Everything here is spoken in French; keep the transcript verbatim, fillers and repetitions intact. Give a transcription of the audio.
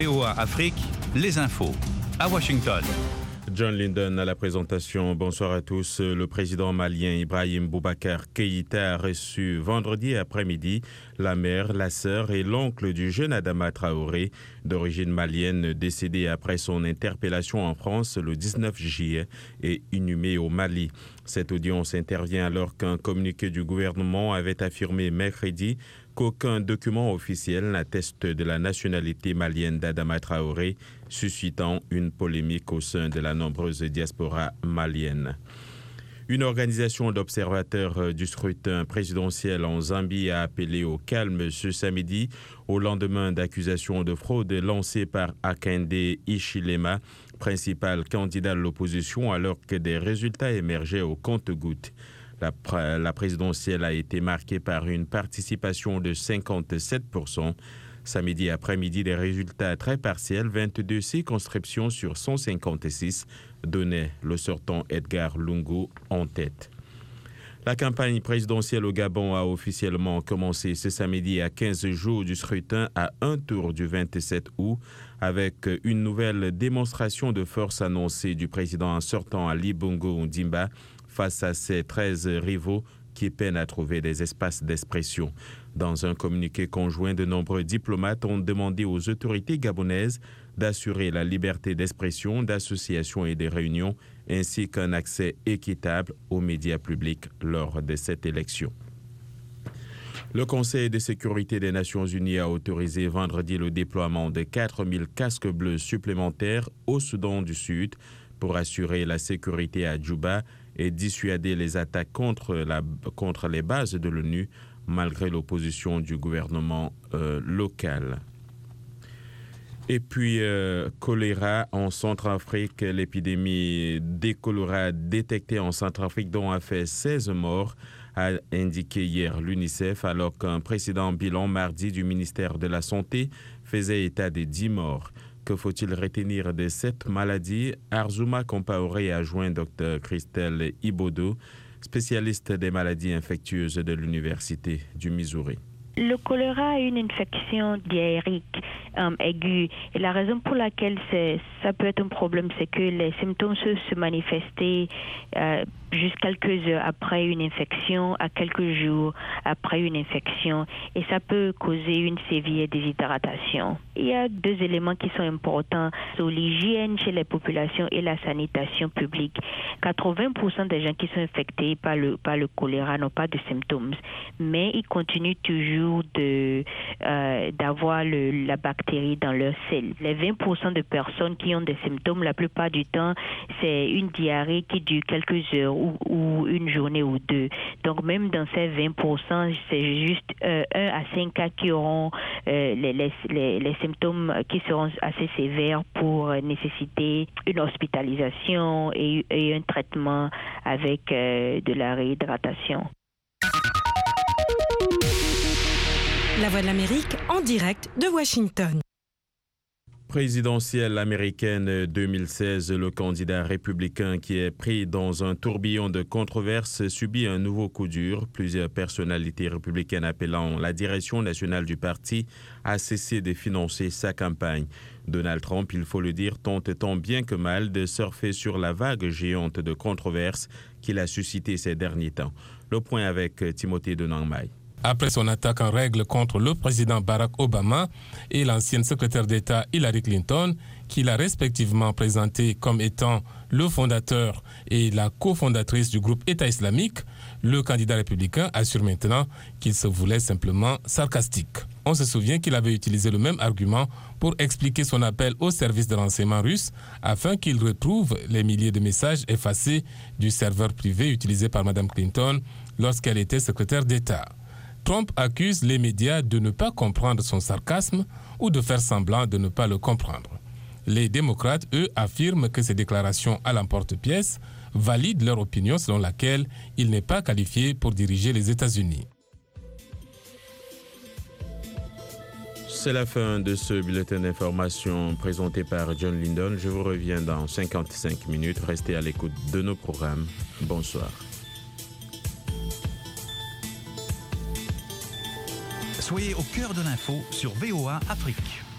V O A Afrique, les infos, à Washington. John Lyndon à la présentation. Bonsoir à tous. Le président malien Ibrahim Boubacar Keïta a reçu vendredi après-midi la mère, la sœur et l'oncle du jeune Adama Traoré, d'origine malienne, décédé après son interpellation en France le dix-neuf juillet et inhumé au Mali. Cette audience intervient alors qu'un communiqué du gouvernement avait affirmé mercredi qu'aucun document officiel n'atteste de la nationalité malienne d'Adama Traoré, suscitant une polémique au sein de la nombreuse diaspora malienne. Une organisation d'observateurs du scrutin présidentiel en Zambie a appelé au calme ce samedi, au lendemain d'accusations de fraude lancées par Hakainde Hichilema, principal candidat de l'opposition, alors que des résultats émergeaient au compte-gouttes. La, la présidentielle a été marquée par une participation de cinquante-sept pour cent. Samedi après-midi, des résultats très partiels, vingt-deux circonscriptions sur cent cinquante-six, donnaient le sortant Edgar Lungu en tête. La campagne présidentielle au Gabon a officiellement commencé ce samedi à quinze jours du scrutin à un tour du vingt-sept août, avec une nouvelle démonstration de force annoncée du président sortant Ali Bongo Ondimba face à ses treize rivaux qui peinent à trouver des espaces d'expression. Dans un communiqué conjoint, de nombreux diplomates ont demandé aux autorités gabonaises d'assurer la liberté d'expression, d'association et de réunion, ainsi qu'un accès équitable aux médias publics lors de cette élection. Le Conseil de sécurité des Nations Unies a autorisé vendredi le déploiement de quatre mille casques bleus supplémentaires au Soudan du Sud pour assurer la sécurité à Djouba et dissuader les attaques contre, la, contre les bases de l'ONU, malgré l'opposition du gouvernement euh, local. Et puis, euh, choléra en Centrafrique, l'épidémie d'E-choléra détectée en Centrafrique dont a fait seize morts, a indiqué hier l'UNICEF, alors qu'un précédent bilan mardi du ministère de la Santé faisait état de dix morts. Que faut-il retenir de cette maladie? Arzuma Compaoré a joint Dr Christelle Ibodo, spécialiste des maladies infectieuses de l'Université du Missouri. Le choléra est une infection diarrhéique euh, aiguë. Et la raison pour laquelle c'est, ça peut être un problème, c'est que les symptômes se, se manifestaient euh, juste quelques heures après une infection, à quelques jours après une infection. Et ça peut causer une sévère déshydratation. Il y a deux éléments qui sont importants. C'est l'hygiène chez les populations et la sanitation publique. quatre-vingts pour cent des gens qui sont infectés par le, par le choléra n'ont pas de symptômes. Mais ils continuent toujours de euh, d'avoir le, la bactérie dans leur selle. Les vingt pour cent de personnes qui ont des symptômes, la plupart du temps, c'est une diarrhée qui dure quelques heures ou, ou une journée ou deux. Donc même dans ces vingt pour cent, c'est juste euh, un à cinq cas qui auront euh, les, les, les, les symptômes qui seront assez sévères pour nécessiter une hospitalisation et, et un traitement avec euh, de la réhydratation. La Voix de l'Amérique en direct de Washington. Présidentielle américaine deux mille seize, le candidat républicain qui est pris dans un tourbillon de controverses subit un nouveau coup dur. Plusieurs personnalités républicaines appelant la direction nationale du parti à cesser de financer sa campagne. Donald Trump, il faut le dire, tente tant bien que mal de surfer sur la vague géante de controverses qu'il a suscité ces derniers temps. Le point avec Timothée Denangmai. Après son attaque en règle contre le président Barack Obama et l'ancienne secrétaire d'État Hillary Clinton, qu'il a respectivement présenté comme étant le fondateur et la cofondatrice du groupe État islamique, le candidat républicain assure maintenant qu'il se voulait simplement sarcastique. On se souvient qu'il avait utilisé le même argument pour expliquer son appel au service de renseignement russe afin qu'il retrouve les milliers de messages effacés du serveur privé utilisé par Mme Clinton lorsqu'elle était secrétaire d'État. Trump accuse les médias de ne pas comprendre son sarcasme ou de faire semblant de ne pas le comprendre. Les démocrates, eux, affirment que ces déclarations à l'emporte-pièce valident leur opinion selon laquelle il n'est pas qualifié pour diriger les États-Unis. C'est la fin de ce bulletin d'information présenté par John Lyndon. Je vous reviens dans cinquante-cinq minutes. Restez à l'écoute de nos programmes. Bonsoir. Soyez au cœur de l'info sur V O A Afrique.